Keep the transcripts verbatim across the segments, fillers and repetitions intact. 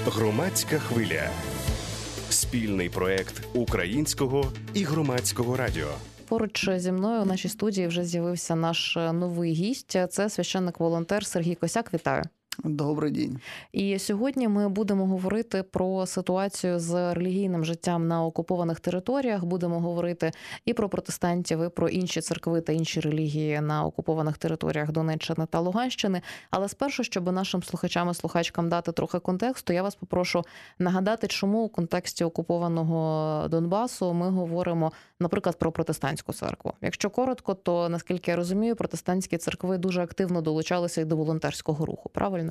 Громадська хвиля. Спільний проект Українського і Громадського радіо. Поруч зі мною у нашій студії вже з'явився наш новий гість. Це священник-волонтер Сергій Косяк. Вітаю. Добрий день. І сьогодні ми будемо говорити про ситуацію з релігійним життям на окупованих територіях. Будемо говорити і про протестантів, і про інші церкви та інші релігії на окупованих територіях Донеччини та Луганщини. Але спершу, щоб нашим слухачам і слухачкам дати трохи контексту, я вас попрошу нагадати, чому у контексті окупованого Донбасу ми говоримо, наприклад, про протестантську церкву. Якщо коротко, то, наскільки я розумію, протестантські церкви дуже активно долучалися і до волонтерського руху, правильно?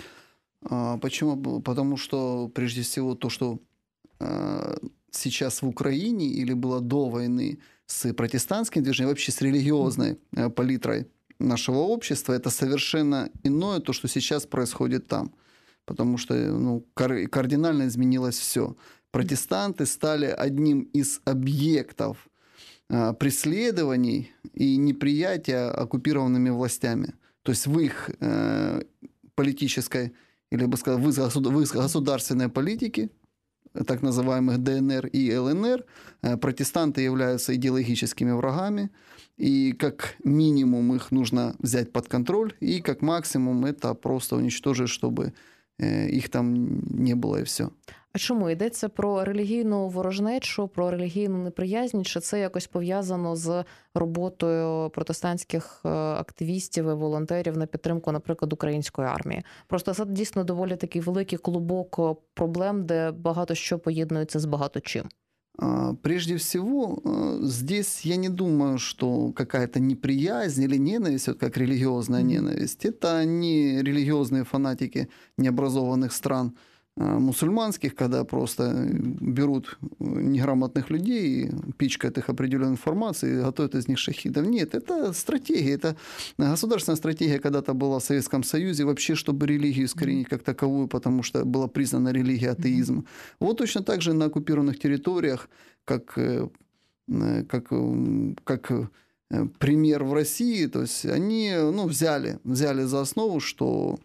Почему? Потому что, прежде всего, то, что э, сейчас в Украине или было до войны с протестантским движением, вообще с религиозной э, палитрой нашего общества, это совершенно иное, то, что сейчас происходит там. Потому что ну, кар- кардинально изменилось все. Протестанты стали одним из объектов э, преследований и неприятия оккупированными властями. То есть в их э, политической, или, я бы сказал, в их государственной политике, так называемых ДНР и ЛНР, протестанты являются идеологическими врагами, и как минимум их нужно взять под контроль, и как максимум это просто уничтожить, чтобы їх там не було і все. А чому? Йдеться про релігійну ворожнечу, про релігійну неприязнь, чи це якось пов'язано з роботою протестантських активістів і волонтерів на підтримку, наприклад, української армії? Просто це дійсно доволі такий великий клубок проблем, де багато що поєднується з багато чим. Прежде всего, здесь я не думаю, что какая-то неприязнь или ненависть, вот как религиозная mm-hmm. ненависть, это не религиозные фанатики необразованных стран мусульманских, когда просто берут неграмотных людей и пичкают их определенной информацией и готовят из них шахидов. Нет, это стратегия, это государственная стратегия когда-то была в Советском Союзе, вообще, чтобы религию искоренить как таковую, потому что была признана религия атеизм. Вот точно так же на оккупированных территориях, как, как, как пример в России, то есть они ну, взяли, взяли за основу, что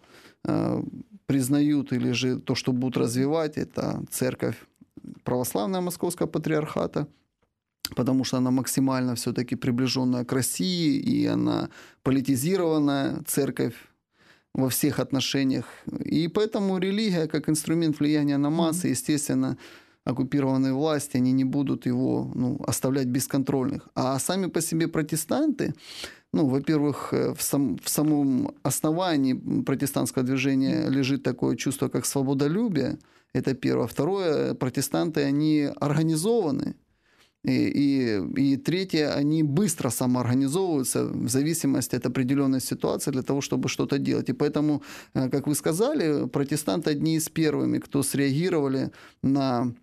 признают или же то, что будут развивать, это церковь православная Московского патриархата, потому что она максимально все-таки приближенная к России, и она политизированная церковь во всех отношениях. И поэтому религия, как инструмент влияния на массы, естественно, оккупированные власти, они не будут его ну, оставлять бесконтрольных. А сами по себе протестанты, ну, во-первых, в, сам, в самом основании протестантского движения лежит такое чувство, как свободолюбие. Это первое. Второе, протестанты, они организованы. И, и, и третье, они быстро самоорганизовываются в зависимости от определенной ситуации для того, чтобы что-то делать. И поэтому, как вы сказали, протестанты одни из первыми, кто среагировали на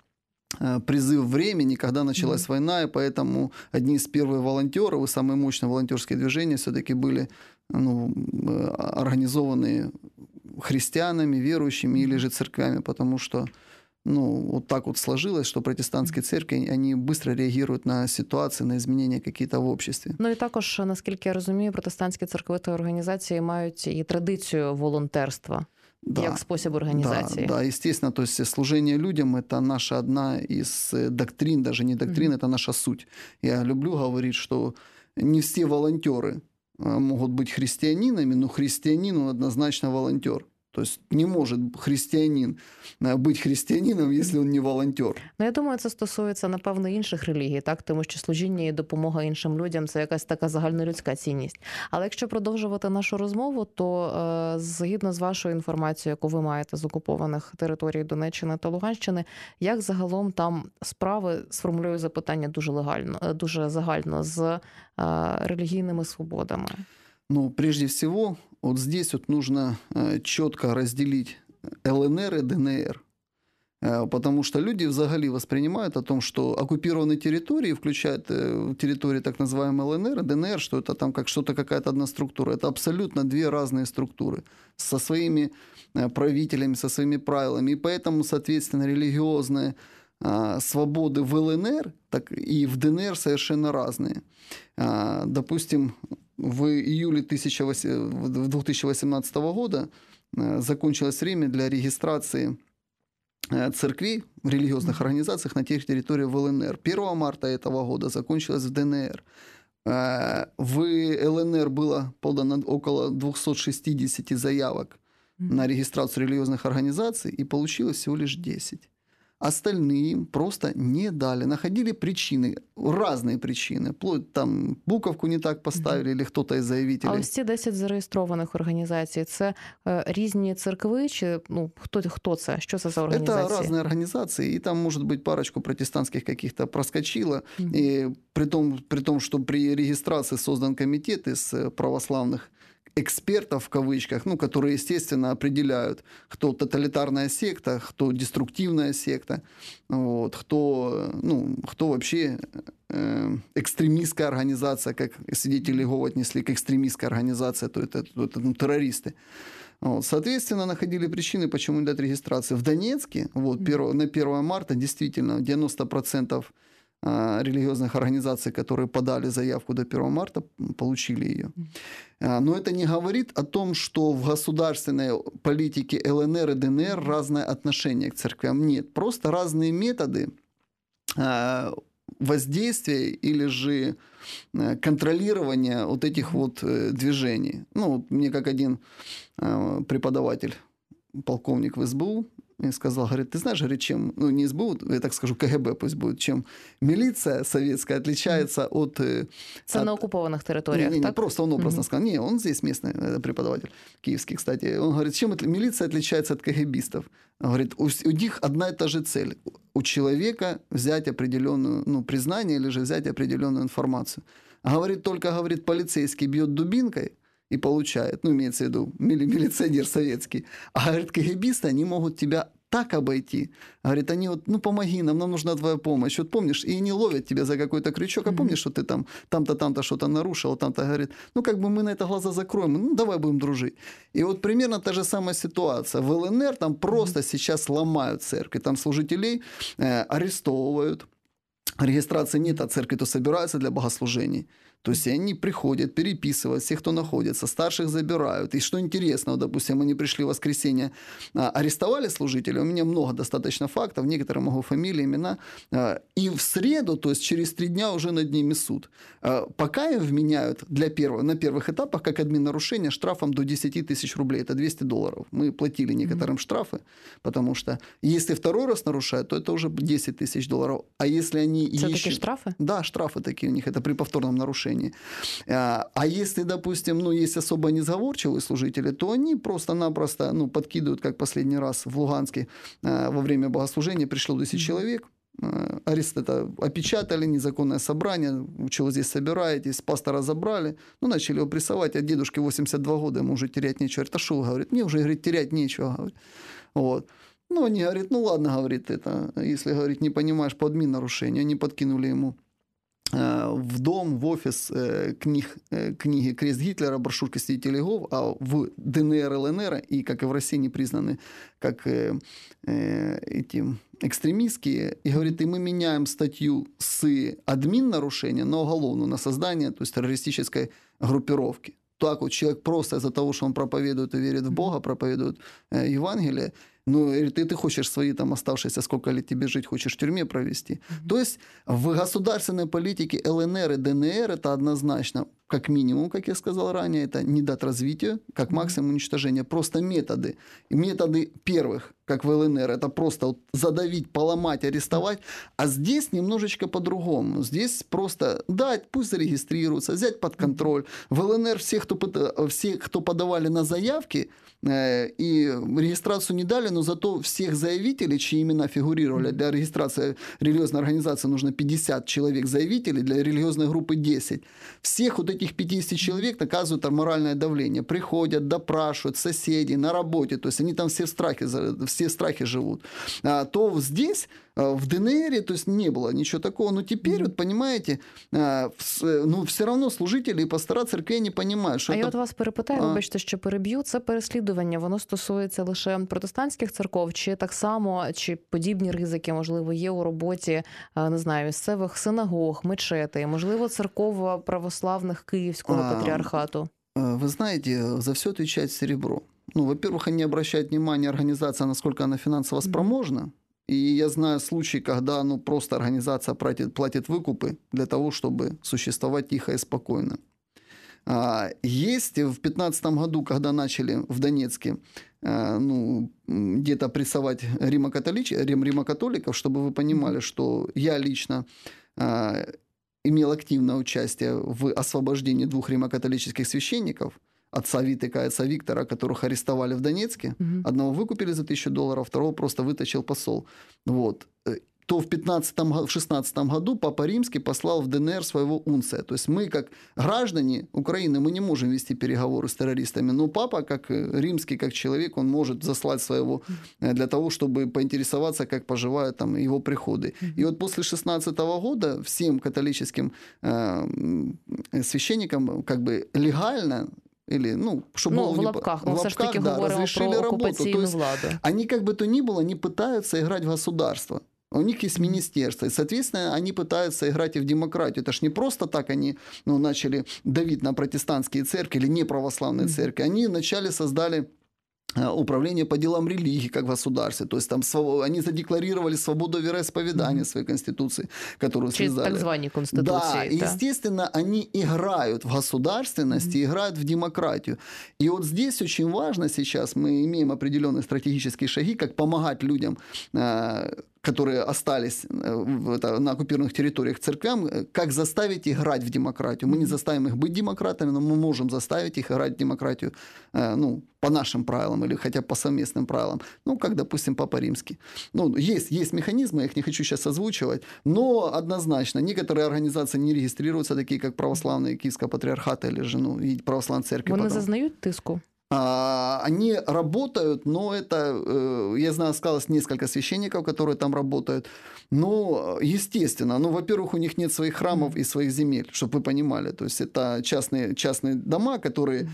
призыв времени, когда началась mm-hmm. война, и поэтому одни из первых волонтеров и самые мощные волонтерские движения все-таки были ну, организованы христианами, верующими или же церквями, потому что ну, вот так вот сложилось, что протестантские церкви, они быстро реагируют на ситуации, на изменения какие-то в обществе. Ну і також, наскільки я розумію, протестантські церкви та організації мають і традицію волонтерства. Да, як спосіб організації. Да, да, естественно, то есть служение людям – это наша одна из доктрин, даже не доктрин, mm-hmm. это наша суть. Я люблю говорить, что не все волонтеры могут быть христианинами, но христианин, он однозначно волонтер. То есть не может христианин бути християнином, якщо він не волонтер. Ну, я думаю, це стосується, напевно, інших релігій, так? Тому що служіння і допомога іншим людям – це якась така загальнолюдська цінність. Але якщо продовжувати нашу розмову, то е, згідно з вашою інформацією, яку ви маєте з окупованих територій Донеччини та Луганщини, як загалом там справи, сформулюю запитання дуже легально, дуже загально, з е, релігійними свободами? Ну, прежде всего, вот здесь вот нужно четко разделить ЛНР и ДНР. Потому что люди взагалі воспринимают о том, что оккупированные территории включают территории так называемой ЛНР и ДНР, что это там как что-то, какая-то одна структура. Это абсолютно две разные структуры со своими правителями, со своими правилами. И поэтому, соответственно, религиозные свободы в ЛНР так и в ДНР совершенно разные. Допустим, в июле две тысячи восемнадцатого года закончилось время для регистрации церквей, религиозных организациях на тех территориях в ЛНР. первого марта этого года закончилось в ДНР. В ЛНР было подано около двести шестьдесят заявок mm-hmm. на регистрацию религиозных организаций, и получилось всего лишь десять. Остальные им просто не дали. Находили причины, разные причины. Вплоть там буковку не так поставили, mm-hmm. или хто-то із заявителей. А ось ці десять зареєстрованих організацій, це е, різні церкви, чи ну, хто, хто це? Що це за організації? Это разные организации, и там, может быть, парочку протестантских каких-то проскочило. Mm-hmm. И при том, при том, что при регистрации создан комитет из православных экспертов, в кавычках, ну, которые, естественно, определяют, кто тоталитарная секта, кто деструктивная секта, вот, кто, ну, кто вообще э, экстремистская организация, как свидетели Иеговы отнесли к экстремистской организации, то это, то это ну, террористы. Вот, соответственно, находили причины, почему не дать регистрации. В Донецке вот, первого, на первого марта действительно девяносто процентов религиозных организаций, которые подали заявку до первого марта, получили ее. Но это не говорит о том, что в государственной политике ЛНР и ДНР разное отношение к церквям. Нет, просто разные методы воздействия или же контролирования вот этих вот движений. Ну, мне как один преподаватель, полковник в СБУ, и сказал, говорит, ты знаешь, говорит, чем, ну не СБУ, я так скажу, КГБ пусть будет, чем милиция советская отличается mm-hmm. от... Это от... на оккупованных территориях, не, не, так? Не, просто он образно mm-hmm. сказал. Не, он здесь местный преподаватель, киевский, кстати. Он говорит, чем милиция отличается от КГБистов? Он говорит, у, у них одна и та же цель. У человека взять определенную, ну, признание или же взять определенную информацию. Говорит, только, говорит, полицейский бьет дубинкой, и получает, ну, имеется в виду милиционер советский. А, говорит, КГБисты, они могут тебя так обойти. Говорит, они вот, ну, помоги нам, нам нужна твоя помощь. Вот помнишь, и не ловят тебя за какой-то крючок, а помнишь, что ты там, там-то, там-то что-то нарушил, там-то, говорит, ну, как бы мы на это глаза закроем, ну, давай будем дружить. И вот примерно та же самая ситуация. В ЛНР там просто сейчас ломают церкви, там служителей э, арестовывают. Регистрации нет, а церкви то собираются для богослужений. То есть они приходят, переписывают всех, кто находится, старших забирают. И что интересно, вот, допустим, они пришли в воскресенье, арестовали служителей, у меня много достаточно фактов, некоторые могу фамилии, имена, и в среду, то есть через три дня уже над ними суд. Пока им вменяют для первого, на первых этапах, как админ-нарушение, штрафом до десять тысяч рублей, это двести долларов. Мы платили некоторым mm-hmm. штрафы, потому что если второй раз нарушают, то это уже десять тысяч долларов. А если они Это еще... такие штрафы? Да, штрафы такие у них, это при повторном нарушении. А если, допустим, ну, есть особо несговорчивые служители, то они просто-напросто ну, подкидывают, как последний раз в Луганске во время богослужения пришло десять человек, арест это опечатали, незаконное собрание, чего здесь собираетесь, пастора забрали, ну, начали его прессовать, а дедушке восемьдесят два года, ему уже терять нечего. Это что, говорит, мне уже, говорит, терять нечего, говорит. Вот. Ну, они говорят, ну, ладно, говорит, это, если, говорит, не понимаешь по админ-нарушению, они подкинули ему в дом, в офис книг, книги «Крест Гитлера», брошюрки свидетелей Иеговы, а в ДНР, ЛНР и, как и в России, не признаны как э, эти экстремистские. И говорит, и мы меняем статью с админ-нарушения на уголовную, на создание, то есть террористической группировки. Так вот человек просто из-за того, что он проповедует и верит в Бога, проповедует э, Евангелие, ну, и ты, ты хочешь свои там оставшиеся, сколько лет тебе жить, хочешь в тюрьме провести. Mm-hmm. То есть в государственной политике ЛНР и ДНР это однозначно, как минимум, как я сказал ранее, это не дать развитию, как максимум уничтожения. Просто методы. Методы первых, как в ЛНР, это просто вот задавить, поломать, арестовать. А здесь немножечко по-другому. Здесь просто дать, пусть зарегистрируются, взять под контроль. В ЛНР все, кто, все, кто подавали на заявки, э, и регистрацию не дали, но зато всех заявителей, чьи имена фигурировали, для регистрации религиозной организации нужно пятьдесят человек заявителей, для религиозной группы десять. Всех вот этих пятьдесят человек наказывают там моральное давление. Приходят, допрашивают соседей на работе. То есть они там все в страхе, все в страхе живут. А, то здесь, в ДНР, то есть не было ничего такого. Но теперь, вот понимаете, ну все равно служителі і пастора церквей не понимають, що А це... я от вас перепитаю, а... вибачте, що переб'ю. Це переслідування, воно стосується лише протестантських церков, чи так само, чи подібні ризики, можливо, є у роботі, не знаю, місцевих синагог, мечетей, можливо, церков православних Київського а... патріархату? Вы знаете, за все отвечает серебро. Ну, во-первых, они обращают внимание, организация, насколько она финансово спроможна. И я знаю случаи, когда ну, просто организация платит, платит выкупы для того, чтобы существовать тихо и спокойно. Есть в две тысячи пятнадцатом году, когда начали в Донецке ну, где-то прессовать римо-католич... римо-католиков, чтобы вы понимали, что я лично имел активное участие в освобождении двух римо-католических священников, отца Витыка и отца Виктора, которых арестовали в Донецке. Угу. Одного выкупили за тысячу долларов, второго просто вытащил посол. Вот. То в пятнадцатом, в шестнадцатом году Папа Римский послал в ДНР своего унция. То есть мы, как граждане Украины, мы не можем вести переговоры с террористами, но Папа, как римский, как человек, он может заслать своего для того, чтобы поинтересоваться, как поживают там его приходы. И вот после шестнадцатого года всем католическим э, священникам как бы легально или, ну, чтобы ну, было в лапках, в лапках, таки да, разрешили про работу. То есть владу. Они как бы то ни было не пытаются играть в государство. У них есть министерство, и, соответственно, они пытаются играть и в демократию. Это ж не просто так они ну, начали давить на протестантские церкви или неправославные церкви. Они вначале создали управление по делам религии как в государстве. То есть там они задекларировали свободу вероисповедания в своей конституции, которую через связали. так званые конституции. Да, и, естественно, они играют в государственность, mm-hmm. играют в демократию. И вот здесь очень важно сейчас, мы имеем определенные стратегические шаги, как помогать людям, которые остались на оккупированных территориях церквям, как заставить играть в демократию. Мы не заставим их быть демократами, но мы можем заставить их играть в демократию ну, по нашим правилам или хотя бы по совместным правилам. Ну, как, допустим, Папа Римский. Ну, есть, есть механизмы, я их не хочу сейчас озвучивать, но однозначно некоторые организации не регистрируются, такие как православные Киевского патриархата или же ну, и православные церкви. Вони потом. зазнають тиску? Они работают, но это, я знаю, сказалось несколько священников, которые там работают. Но, естественно, ну, во-первых, у них нет своих храмов и своих земель, чтобы вы понимали. То есть это частные, частные дома, которые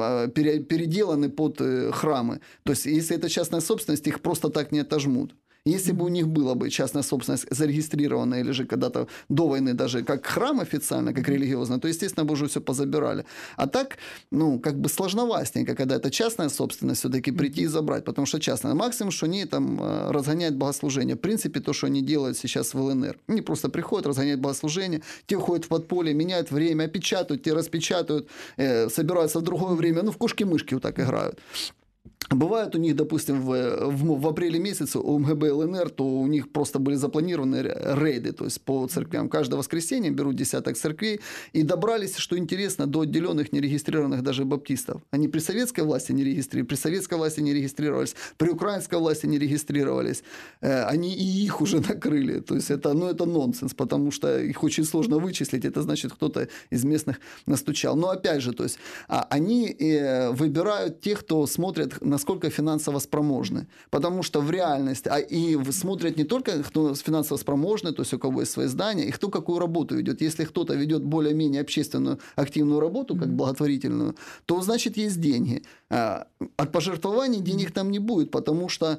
переделаны под храмы. То есть если это частная собственность, их просто так не отожмут. Если бы у них была бы частная собственность зарегистрированная или же когда-то до войны даже как храм официально, как религиозно, то, естественно, бы уже все позабирали. А так, ну, как бы сложновастенько, когда это частная собственность, все-таки прийти и забрать, потому что частная. Максимум, что они там разгоняют богослужение. В принципе, то, что они делают сейчас в ЛНР. Они просто приходят, разгоняют богослужение, те уходят в подполье, меняют время, опечатают, те распечатают, э, собираются в другое время. Ну, в кошки-мышки вот так играют. Бывает у них, допустим, в, в, в апреле месяце у МГБ ЛНР, то у них просто были запланированы рейды, то есть по церквям. Каждое воскресенье берут десяток церквей и добрались, что интересно, до отделенных, нерегистрированных даже баптистов. Они при советской власти не регистрировались, при советской власти не регистрировались, при украинской власти не регистрировались. Они и их уже накрыли. То есть это, ну, это нонсенс, потому что их очень сложно вычислить. Это значит, кто-то из местных настучал. Но опять же, то есть они выбирают тех, кто смотрит на насколько финансово спроможны. Потому что в реальности, а и смотрят не только, кто финансово спроможный, то есть у кого есть свои здания, и кто какую работу ведет. Если кто-то ведет более-менее общественную активную работу, как благотворительную, то значит есть деньги. От пожертвований денег там не будет, потому что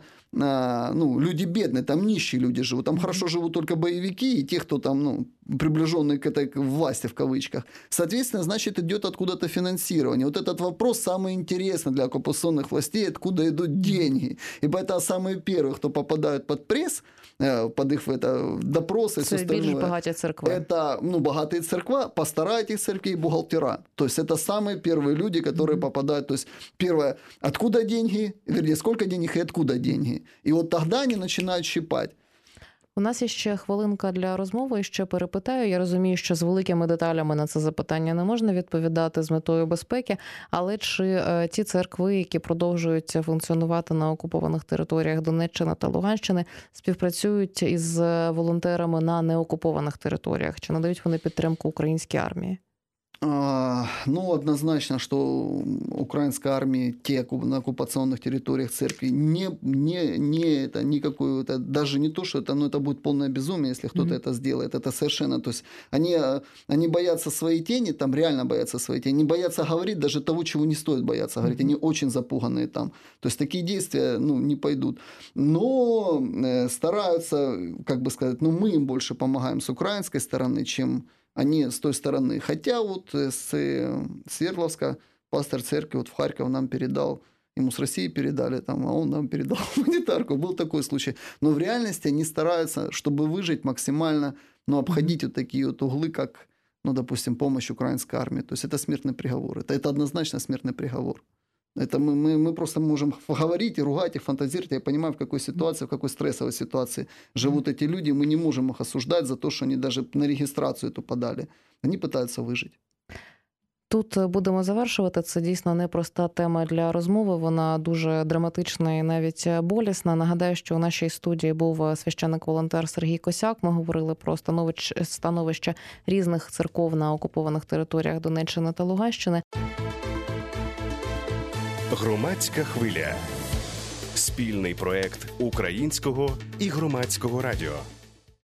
ну, люди бедные, там нищие люди живут, там хорошо живут только боевики и те, кто там ну, приближенные к этой власти в кавычках. Соответственно, значит идет откуда-то финансирование. Вот этот вопрос самый интересный для оккупационных властей, откуда идут деньги. Ибо это самые первые, кто попадают под пресс, под их это, допросы и все остальное. Богатые церкви. Это ну, богатые церкви, пастора этих церквей, бухгалтера. То есть это самые первые люди, которые mm-hmm. попадают. То есть первое, откуда деньги, вернее, сколько денег и откуда деньги. І от тоді вони починають щипати. У нас є ще хвилинка для розмови, ще перепитаю. Я розумію, що з великими деталями на це запитання не можна відповідати з метою безпеки, але чи ті церкви, які продовжують функціонувати на окупованих територіях Донеччини та Луганщини, співпрацюють із волонтерами на неокупованих територіях? Чи надають вони підтримку українській армії? Ну, однозначно, что украинская армия, те на оккупационных территориях церкви, не, не, не это никакое, это даже не то, что это, но это будет полное безумие, если кто-то mm-hmm. это сделает. Это совершенно, то есть они, они боятся своей тени, там реально боятся своей тени, не боятся говорить даже того, чего не стоит бояться говорить. Mm-hmm. Они очень запуганные там. То есть такие действия, ну, не пойдут. Но стараются, как бы сказать, ну, мы им больше помогаем с украинской стороны, чем они с той стороны. Хотя вот с Свердловска пастор церкви вот в Харьков нам передал ему с России передали, там, а он нам передал гуманитарку. Был такой случай. Но в реальности они стараются, чтобы выжить максимально, ну, обходить вот такие вот углы, как, ну, допустим, помощь украинской армии. То есть это смертный приговор. Это, это однозначно смертный приговор. Это мы, мы, мы просто можем говорить и ругать, и фантазировать. Я понимаю, в какой ситуации, в какой стрессовой ситуации живут эти люди. Мы не можем их осуждать за то, что они даже на регистрацию эту подали. Они пытаются выжить. Тут будемо завершувати. Це дійсно непроста тема для розмови. Вона дуже драматична і навіть болісна. Нагадаю, що у нашій студії був священник-волонтер Сергій Косяк. Ми говорили про становище різних церков на окупованих територіях Донеччини та Луганщини. Громадська хвиля. Спільний проект Українського і Громадського радіо.